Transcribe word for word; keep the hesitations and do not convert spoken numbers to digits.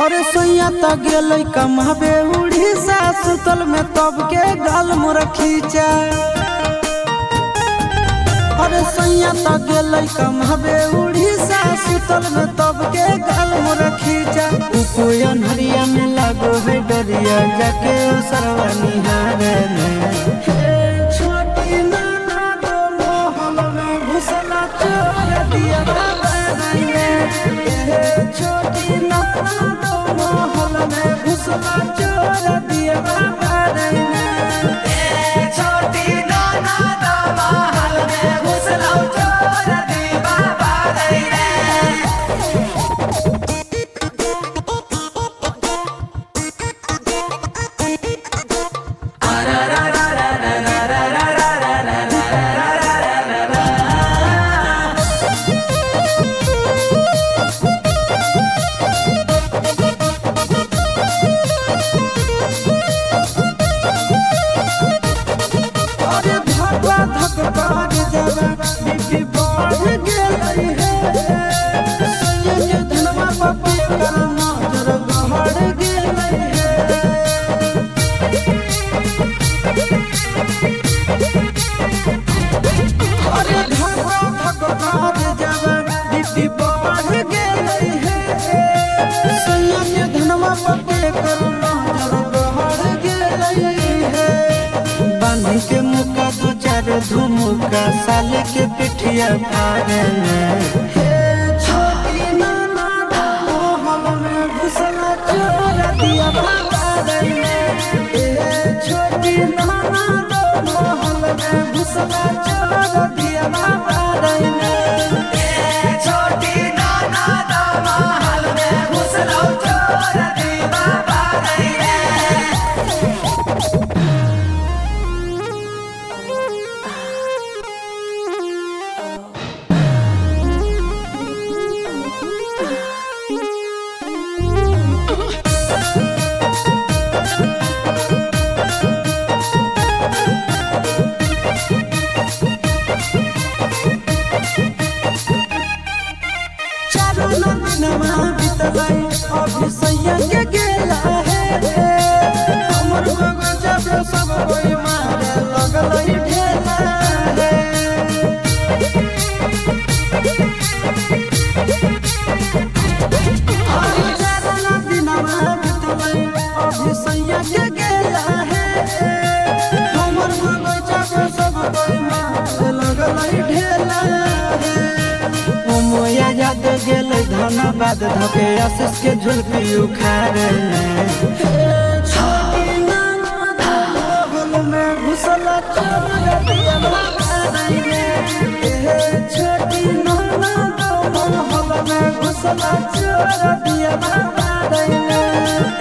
अरे सैया त गेलै कमाबे उड़ीसा सुतल में तब के गाल मोर खींचा। अरे सैया त गेलै कमाबे उड़ीसा सुतल में तब के गाल मोर खींचा। कोई अनहरिया में लागो है डरिया जाके सरवा निहारे में छोटी नाना दो मोहल में घुसला चोर दिया बाबा रे। छोटी नाना दो मोहल में घुसला चोर दिया बाबा रे। छोटी नाना दो महल में घुसला चोर दिया बाबा रे। के मुका दो चार धुमुका साले के पिठिया फाड़े में छोटी नाना दो मोहल में घुसला चोर दिया बाबा रे। छोटी नाना दो मोहल में घुसला चोर दिया बाबा रे। छोटी नाना दो महल में घुसला चोर दिया बाबा रे। अभी सैया के गेला है हमर बगजा पे सब कोई मारे लगल ढेला है। अभी जाना दिनमा बितलै अभी सैया के गेला है हमर बगजा पे सब कोई मारे लगल ढेला है। मोया याद गेलै धनबाद धके आशीष के झुलपी उखाड़े में छोटी नाना दो मोहल में घुसला चोर दिया बाबा रे। छोटी नाना दो मोहल में घुसला चोर दिया बाबा रे।